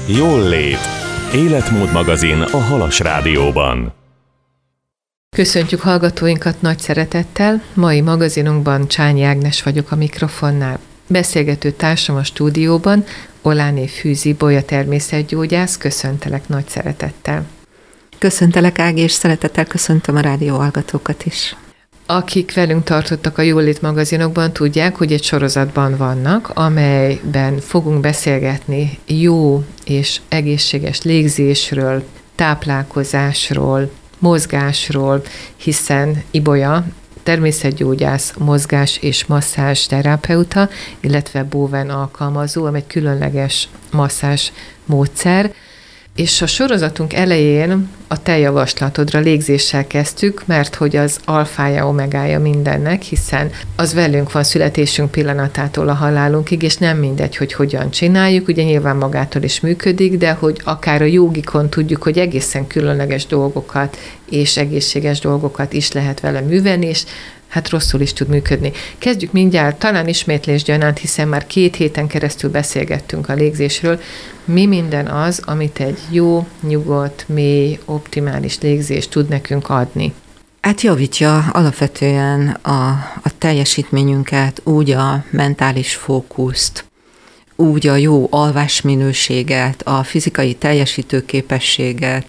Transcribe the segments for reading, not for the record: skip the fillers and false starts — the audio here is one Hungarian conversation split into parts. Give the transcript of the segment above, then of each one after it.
Jól lét. Életmód magazin a Halas Rádióban. Köszöntjük hallgatóinkat nagy szeretettel. Mai magazinunkban Csányi Ágnes vagyok a mikrofonnál. Beszélgető társam a stúdióban Oláné Fűzi Bolya természetgyógyász. Köszöntelek nagy szeretettel. Köszöntelek, Ági, és szeretettel köszöntöm a rádió hallgatókat is. Akik velünk tartottak a Jólét magazinokban, tudják, hogy egy sorozatban vannak, amelyben fogunk beszélgetni jó és egészséges légzésről, táplálkozásról, mozgásról, hiszen Ibolya természetgyógyász, mozgás és masszázs terapeuta, illetve Bowen alkalmazó, ami egy különleges masszázs módszer. És a sorozatunk elején a te javaslatodra légzéssel kezdtük, mert hogy az alfája, omegája mindennek, hiszen az velünk van születésünk pillanatától a halálunkig, és nem mindegy, hogy hogyan csináljuk, ugye nyilván magától is működik, de hogy akár a jógikon tudjuk, hogy egészen különleges dolgokat és egészséges dolgokat is lehet vele művelni, és hát rosszul is tud működni. Kezdjük mindjárt, talán ismétlés gyanánt, hiszen már 2 héten keresztül beszélgettünk a légzésről. Mi minden az, amit egy jó, nyugodt, mély, optimális légzés tud nekünk adni? Hát javítja alapvetően a teljesítményünket, úgy a mentális fókuszt, úgy a jó alvásminőséget, a fizikai teljesítőképességet,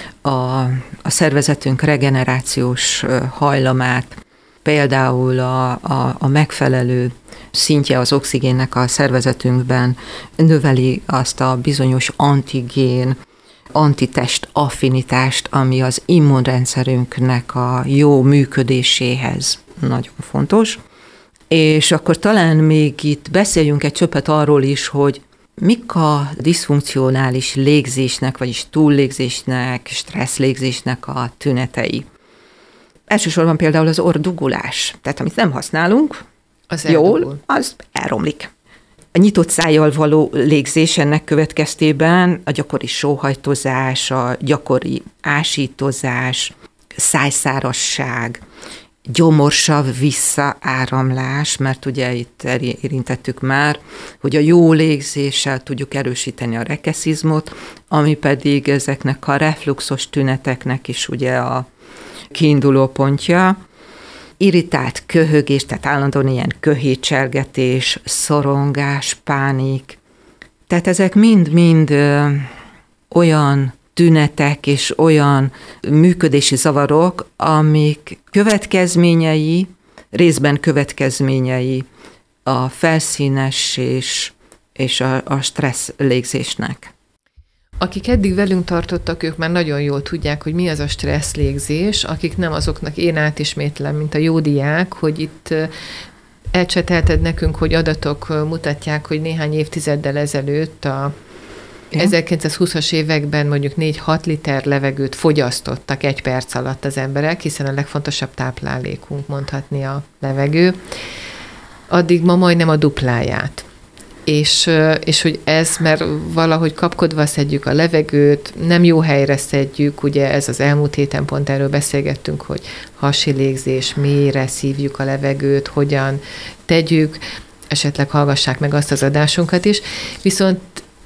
a szervezetünk regenerációs hajlamát, például a megfelelő szintje az oxigénnek a szervezetünkben növeli azt a bizonyos antigén, antitest affinitást, ami az immunrendszerünknek a jó működéséhez nagyon fontos. És akkor talán még itt beszéljünk egy csöppet arról is, hogy mik a diszfunkcionális légzésnek, vagyis túllégzésnek, stresszlégzésnek a tünetei. Elsősorban például az orrdugulás. Tehát amit nem használunk jól, az elromlik. A nyitott szájjal való légzés ennek következtében a gyakori sóhajtozás, a gyakori ásítozás, szájszárasság, gyomorsav visszaáramlás, mert ugye itt érintettük már, hogy a jó légzéssel tudjuk erősíteni a rekeszizmot, ami pedig ezeknek a refluxos tüneteknek is ugye a kiinduló pontja. Irritált köhögés, tehát állandóan ilyen köhétselgetés, szorongás, pánik. Tehát ezek mind-mind olyan tünetek és olyan működési zavarok, amik részben következményei a felszínes és a stressz légzésnek. Akik eddig velünk tartottak, ők már nagyon jól tudják, hogy mi az a stressz légzés, akik nem, azoknak én átismétlem, mint a jó diák, hogy itt elcsetelted nekünk, hogy adatok mutatják, hogy néhány évtizeddel ezelőtt a 1920-as években mondjuk 4-6 liter levegőt fogyasztottak 1 perc alatt az emberek, hiszen a legfontosabb táplálékunk mondhatni a levegő. Addig ma majdnem a dupláját. És hogy ez, mert valahogy kapkodva szedjük a levegőt, nem jó helyre szedjük, ugye ez az elmúlt héten pont erről beszélgettünk, hogy hasi légzés, mélyre szívjuk a levegőt, hogyan tegyük, esetleg hallgassák meg azt az adásunkat is, viszont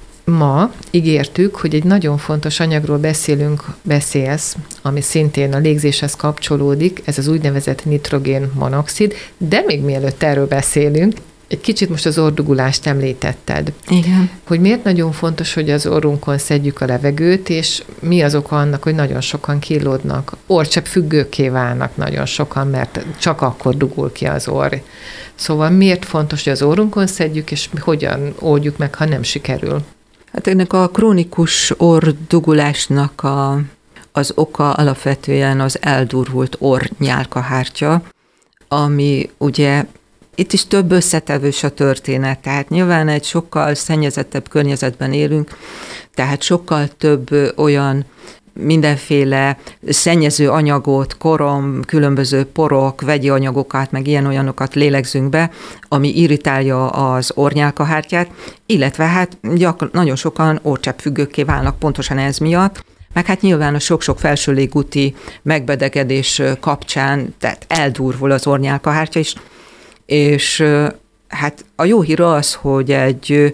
ma ígértük, hogy egy nagyon fontos anyagról beszélsz, ami szintén a légzéshez kapcsolódik, ez az úgynevezett nitrogénmonoxid, de még mielőtt erről beszélünk, egy kicsit most az orrdugulást említetted. Igen. Hogy miért nagyon fontos, hogy az orrunkon szedjük a levegőt, és mi az oka annak, hogy nagyon sokan kínlódnak. Orrcsepp függőkké válnak nagyon sokan, mert csak akkor dugul ki az orr. Szóval miért fontos, hogy az orrunkon szedjük, és hogyan oldjuk meg, ha nem sikerül? Hát ennek a krónikus orrdugulásnak az oka alapvetően az eldurvult orrnyálkahártya, ami ugye itt is több összetevős a történet, tehát nyilván egy sokkal szennyezettebb környezetben élünk, tehát sokkal több olyan mindenféle szennyező anyagot, korom, különböző porok, vegyi anyagokat, meg ilyen-olyanokat lélegzünk be, ami irritálja az orrnyálkahártyát, illetve hát nagyon sokan orrcseppfüggőkké válnak pontosan ez miatt, meg hát nyilván a sok-sok felső légúti megbetegedés kapcsán, tehát eldurvul az orrnyálkahártya is, és hát a jó hír az, hogy egy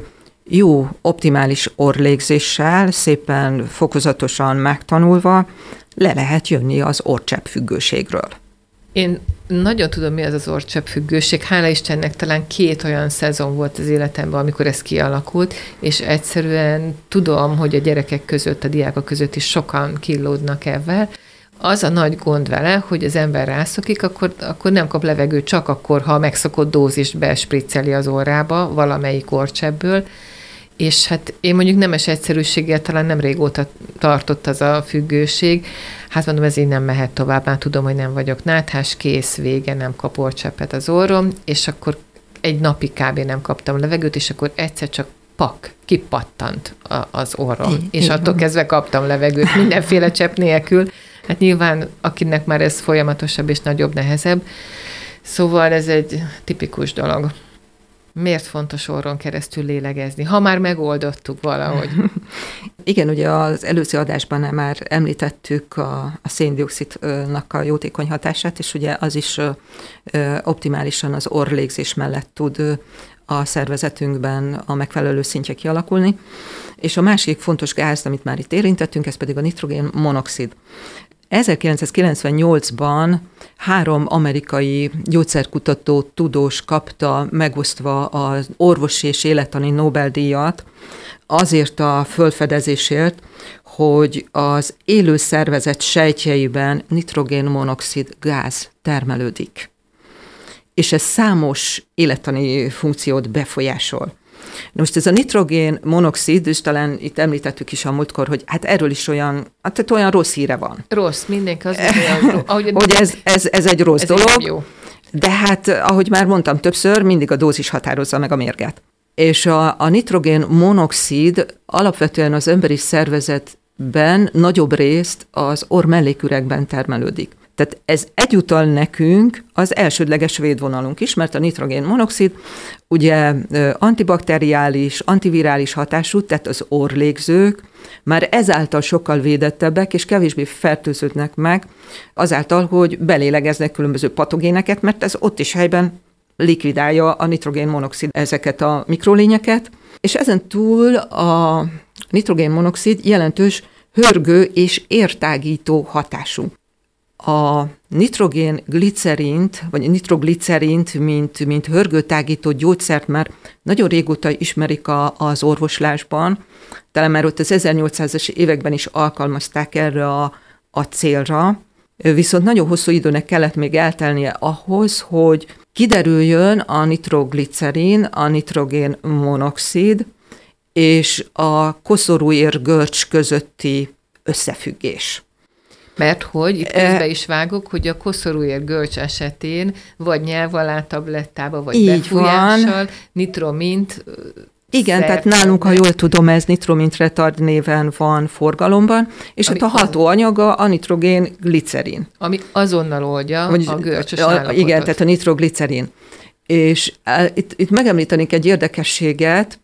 jó, optimális orrlégzéssel, szépen fokozatosan megtanulva le lehet jönni az orrcseppfüggőségről. Én nagyon tudom, mi az az orrcseppfüggőség. Hála Istennek talán 2 olyan szezon volt az életemben, amikor ez kialakult, és egyszerűen tudom, hogy a gyerekek között, a diákok között is sokan kínlódnak ezzel. Az a nagy gond vele, hogy az ember rászokik, akkor nem kap levegőt, csak akkor, ha a megszokott dózist bespricceli az orrába valamelyik orrcseppből, és hát én mondjuk nemes egyszerűséggel talán nem régóta tartott az a függőség. Hát mondom, ez így nem mehet tovább, már tudom, hogy nem vagyok náthás, kész, vége, nem kap orrcseppet az orrom, és akkor egy napig kb. Nem kaptam levegőt, és akkor egyszer csak kipattant az orrom, és attól kezdve kaptam levegőt, mindenféle csepp nélkül. Hát nyilván, akinek már ez folyamatosabb és nagyobb, nehezebb. Szóval ez egy tipikus dolog. Miért fontos orron keresztül lélegezni, ha már megoldottuk valahogy? Igen, ugye az előző adásban már említettük a szén-dioxidnak a jótékony hatását, és ugye az is optimálisan az orrlégzés mellett tud a szervezetünkben a megfelelő szintje kialakulni. És a másik fontos gáz, amit már itt érintettünk, ez pedig a nitrogén-monoxid. 1998-ban 3 amerikai gyógyszerkutató tudós kapta megosztva az orvosi és élettani Nobel-díjat azért a fölfedezésért, hogy az élő szervezet sejtjeiben nitrogén-monoxid gáz termelődik. És ez számos élettani funkciót befolyásol. Most ez a nitrogén-monoxid, és talán itt említettük is a múltkor, hogy hát erről is olyan rossz híre van. Rossz, mindenki az, hogy ez egy rossz dolog, jó. De hát, ahogy már mondtam többször, mindig a dózis határozza meg a mérget. És a nitrogén-monoxid alapvetően az emberi szervezetben nagyobb részt az orr melléküregben termelődik. Tehát ez egyúttal nekünk az elsődleges védvonalunk is, mert a nitrogén-monoxid ugye antibakteriális, antivirális hatású, tehát az orrlégzők már ezáltal sokkal védettebbek, és kevésbé fertőződnek meg azáltal, hogy belélegeznek különböző patogéneket, mert ez ott is helyben likvidálja a nitrogén-monoxid ezeket a mikrolényeket, és ezen túl a nitrogén-monoxid jelentős hörgő és értágító hatású. A nitrogén-glicerint, vagy nitroglicerint, mint hörgőtágító gyógyszert már nagyon régóta ismerik az orvoslásban, talán már ott az 1800-as években is alkalmazták erre a célra, viszont nagyon hosszú időnek kellett még eltelnie ahhoz, hogy kiderüljön a nitroglicerin, a nitrogén-monoxid és a koszorúér-görcs közötti összefüggés. Mert hogy, itt közbe is vágok, hogy a koszorúér-görcs esetén vagy nyelvalátablettába, vagy befújással nitromint. Igen, tehát nálunk, ha jól tudom, ez nitromint retard néven van forgalomban, és hát a hatóanyaga a nitrogén-glicerin. Ami azonnal oldja a görcsös állapotot. Igen, tehát a nitroglicerin. És itt megemlítenék egy érdekességet,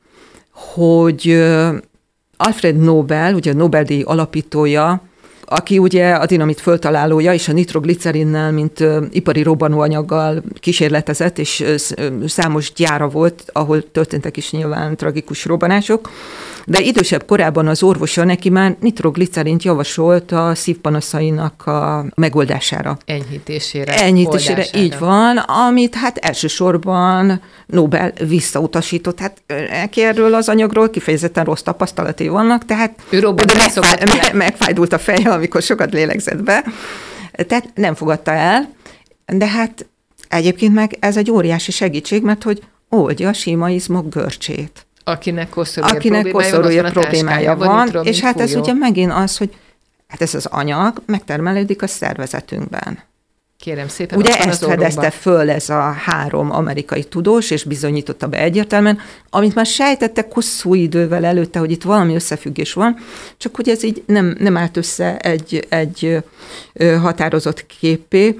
hogy Alfred Nobel, ugye a Nobel-díj alapítója, aki ugye a dinamit föltalálója, és a nitroglicerinnel, mint ipari robbanóanyaggal kísérletezett, és számos gyára volt, ahol történtek is nyilván tragikus robbanások, de idősebb korában az orvosa neki már nitroglicerint javasolt a szívpanaszainak a megoldására. Enyhítésére, így van, amit hát elsősorban Nobel visszautasított. Hát neki erről az anyagról kifejezetten rossz tapasztalatai vannak, tehát megfájdult a feje, amikor sokat lélegzett be, tehát nem fogadta el, de hát egyébként meg ez egy óriási segítség, mert hogy oldja a sima izmok görcsét. Akinek koszorúér problémája van, és hát ez ugye megint az, hogy hát ez az anyag megtermelődik a szervezetünkben. Kérem szépen. Ugye ezt fedezte föl ez a 3 amerikai tudós, és bizonyította be egyértelműen, amit már sejtettek hosszú idővel előtte, hogy itt valami összefüggés van, csak hogy ez így nem állt össze egy határozott képé,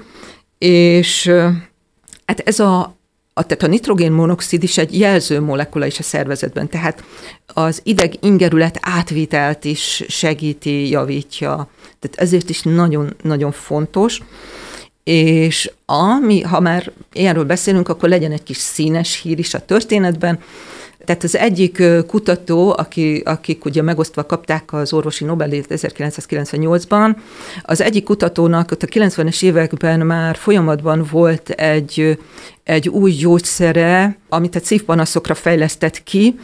és hát tehát a nitrogén-monoxid is egy jelző molekula is a szervezetben, tehát az ideg-ingerület átvitelt is segíti, javítja, tehát ezért is nagyon-nagyon fontos, és ha már ilyenről beszélünk, akkor legyen egy kis színes hír is a történetben. Tehát az egyik kutató, akik ugye megosztva kapták az orvosi Nobel-díjat 1998-ban, az egyik kutatónak ott a 90-es években már folyamatban volt egy új gyógyszere, amit a szívpanaszokra fejlesztett ki,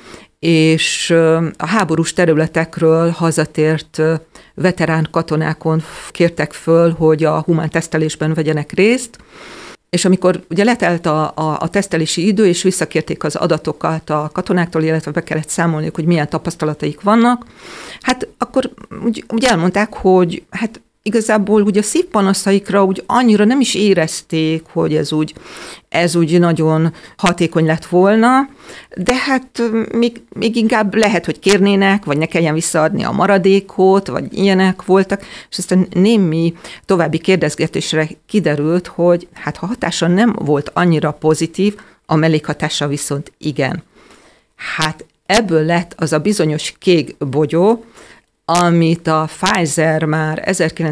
és a háborús területekről hazatért veterán katonákon kértek föl, hogy a humán tesztelésben vegyenek részt, és amikor ugye letelt a tesztelési idő, és visszakérték az adatokat a katonáktól, illetve be kellett számolniuk, hogy milyen tapasztalataik vannak, hát akkor úgy elmondták, hogy hát igazából ugye a szívpanaszaikra úgy annyira nem is érezték, hogy ez úgy nagyon hatékony lett volna, de hát még inkább lehet, hogy kérnének, vagy ne kelljen visszaadni a maradékot, vagy ilyenek voltak, és aztán némi további kérdezgetésre kiderült, hogy hát ha hatása nem volt annyira pozitív, a mellékhatása viszont igen. Hát ebből lett az a bizonyos kék bogyó, amit a Pfizer már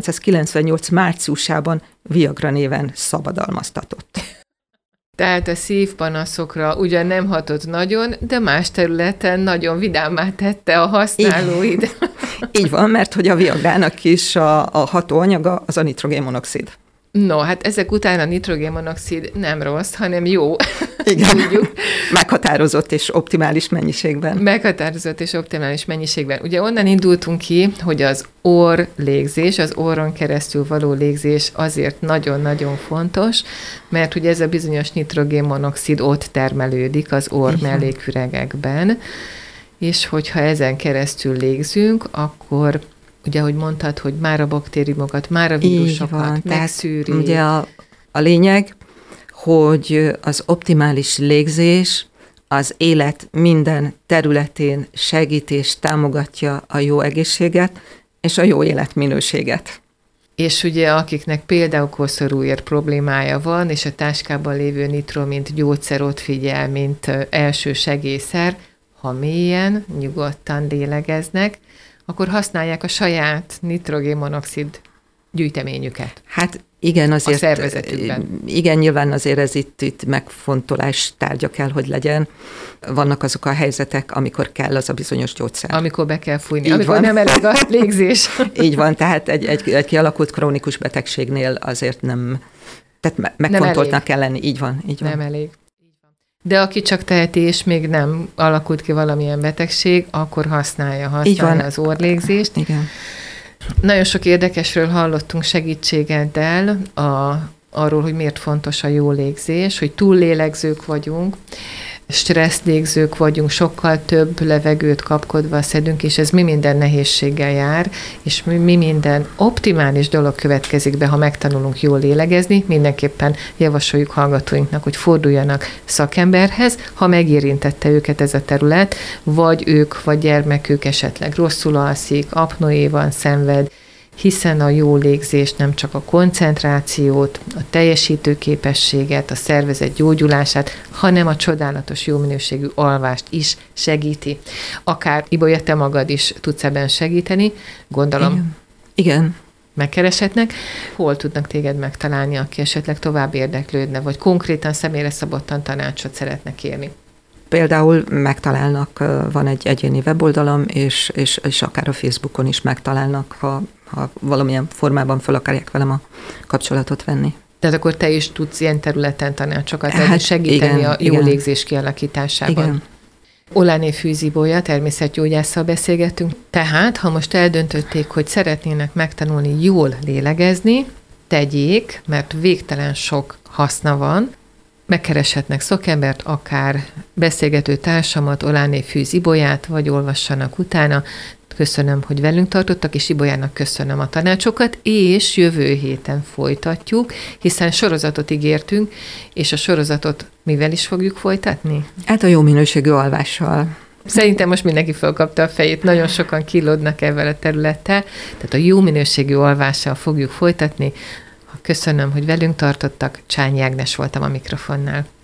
1998 márciusában Viagra néven szabadalmaztatott. Tehát a szívpanaszokra ugyan nem hatott nagyon, de más területen nagyon vidámmá tette a használóid. Így van, mert hogy a Viagrának is a hatóanyaga az a nitrogénmonoxid. No, hát ezek után a nitrogénmonoxid nem rossz, hanem jó. Igen, tudjuk. Meghatározott és optimális mennyiségben. Meghatározott és optimális mennyiségben. Ugye onnan indultunk ki, hogy az orrlégzés, az orron keresztül való légzés azért nagyon-nagyon fontos, mert ugye ez a bizonyos nitrogénmonoxid ott termelődik az orr melléküregekben, és hogyha ezen keresztül légzünk, akkor ugye, ahogy mondtad, hogy már a baktériumokat, már a vírusokat megszűri. Ugye a lényeg, hogy az optimális légzés az élet minden területén segít és támogatja a jó egészséget és a jó életminőséget. És ugye akiknek például koszorúér problémája van, és a táskában lévő nitro, mint gyógyszer ott figyel, mint első segélyszer, ha mélyen, nyugodtan lélegeznek, akkor használják a saját nitrogénmonoxid gyűjteményüket. Hát igen, azért, a szervezetükben. Igen, nyilván azért ez itt megfontolás tárgya kell, hogy legyen. Vannak azok a helyzetek, amikor kell az a bizonyos gyógyszer. Amikor be kell fújni, így amikor van. Nem elég a légzés. Így van, tehát egy kialakult krónikus betegségnél azért nem, tehát megfontoltnak kell lenni. Így van. Nem elég. De aki csak teheti, és még nem alakult ki valamilyen betegség, akkor használja az orrlégzést. Igen. Nagyon sok érdekesről hallottunk segítségeddel arról, hogy miért fontos a jó légzés, hogy túllélegzők vagyunk, stresszlégzők vagyunk, sokkal több levegőt kapkodva szedünk, és ez mi minden nehézséggel jár, és mi minden optimális dolog következik be, ha megtanulunk jól lélegezni. Mindenképpen javasoljuk hallgatóinknak, hogy forduljanak szakemberhez, ha megérintette őket ez a terület, vagy ők, vagy gyermekük esetleg rosszul alszik, apnoéban szenved, hiszen a jó légzés nem csak a koncentrációt, a teljesítőképességet, a szervezet gyógyulását, hanem a csodálatos jó minőségű alvást is segíti. Akár Ibolya, te magad is tudsz ebben segíteni, gondolom. Igen. Megkereshetnek. Hol tudnak téged megtalálni, aki esetleg tovább érdeklődne, vagy konkrétan személyre szabottan tanácsot szeretne kérni? Például megtalálnak, van egy egyéni weboldalam, és akár a Facebookon is megtalálnak, ha valamilyen formában fel akarják velem a kapcsolatot venni. Tehát akkor te is tudsz ilyen területen tanácsokat adni, segíteni a jó légzés kialakításában. Igen. Oláné Fűz Ibolya, természetgyógyásszal beszélgettünk. Tehát, ha most eldöntötték, hogy szeretnének megtanulni jól lélegezni, tegyék, mert végtelen sok haszna van. Megkereshetnek szakembert, akár beszélgető társamat, Oláné Fűz Ibolyát, vagy olvassanak utána. Köszönöm, hogy velünk tartottak, és Ibolyának köszönöm a tanácsokat, és jövő héten folytatjuk, hiszen sorozatot ígértünk, és a sorozatot mivel is fogjuk folytatni? Hát a jó minőségű alvással. Szerintem most mindenki felkapta a fejét, nagyon sokan kilódnak ebben a területtel, tehát a jó minőségű alvással fogjuk folytatni. Köszönöm, hogy velünk tartottak, Csányi Ágnes voltam a mikrofonnál.